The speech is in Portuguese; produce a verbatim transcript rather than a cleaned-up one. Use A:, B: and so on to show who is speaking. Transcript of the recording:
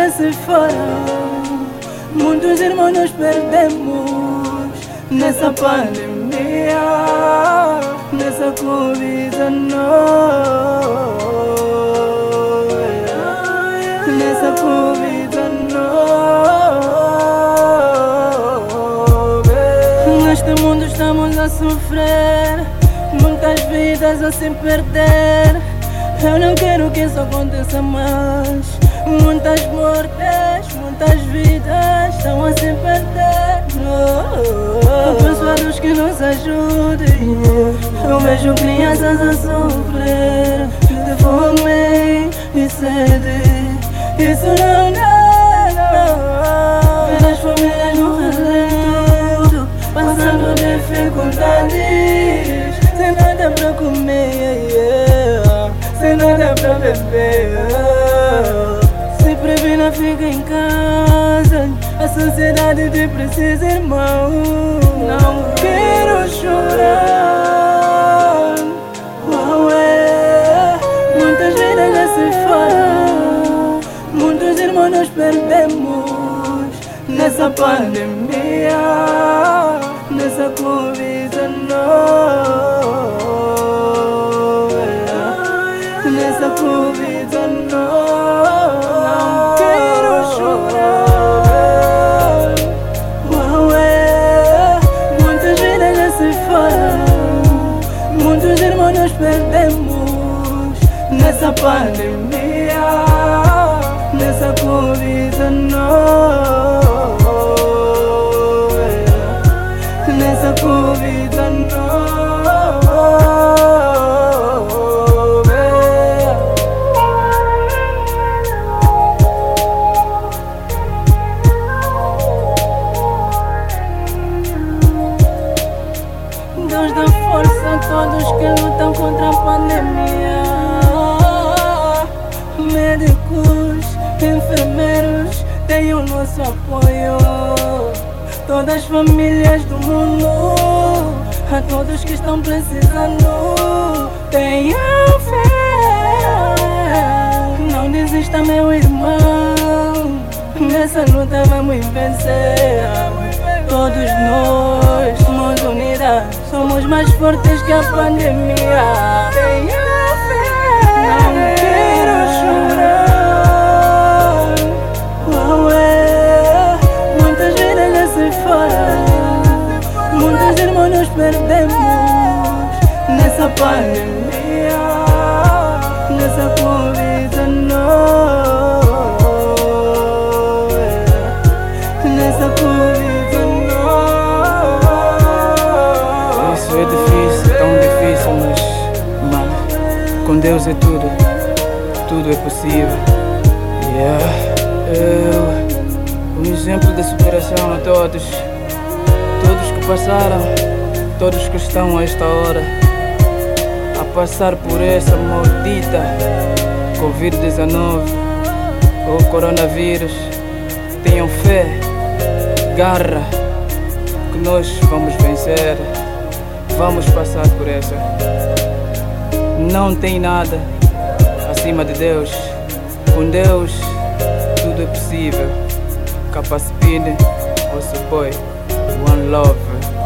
A: já se foram, muitos irmãos nos perdemos nessa pandemia, nessa Covid dezenove, nessa Covid dezenove. Neste mundo estamos a sofrer, muitas vidas a se perder. Eu não quero que isso aconteça mais. Muitas mortes, muitas vidas estão a se perder. Eu peço a Deus que nos ajude. Eu vejo crianças a sofrer de fome e sede. Isso não dá, não. Ver as famílias no relento, passando dificuldades, sem nada pra comer, yeah. Sem nada pra beber. Se previna, fica em casa. A sociedade te precisa, irmão. Não quero chorar. Uau, é. Muitas vidas já se foram, muitos irmãos nos perdemos nessa pandemia, nessa Covid dezenove, nessa Covid dezenove. Não quero chorar. Uau, é. Muitas vidas já se foram, muitos irmãos nos perdemos nessa pandemia, nessa Covid dezenove, nessa Covid dezenove. Deus dá força a todos que lutam contra a pandemia. Médicos, enfermeiros, têm o nosso apoio. Todas as famílias do mundo, a todos que estão precisando, tenham fé. Não desista, meu irmão, nessa luta vamos vencer. Todos nós somos unidas, somos mais fortes que a pandemia. Tenha fé. Não quero chorar. Uau, é. Muitas vidas já se foram, muitos irmãos nos perdemos nessa pandemia, nessa Covid dezenove, nessa Covid.
B: Isso é difícil, tão difícil, mas, mano, com Deus é tudo, tudo é possível. Yeah. Eu, um exemplo de superação a todos, todos que passaram, todos que estão a esta hora a passar por essa maldita Covid dezenove ou coronavírus. Tenham fé, garra, que nós vamos vencer. Vamos passar por essa. Não tem nada acima de Deus. Com Deus tudo é possível. Capacipine, vosso boy, one love.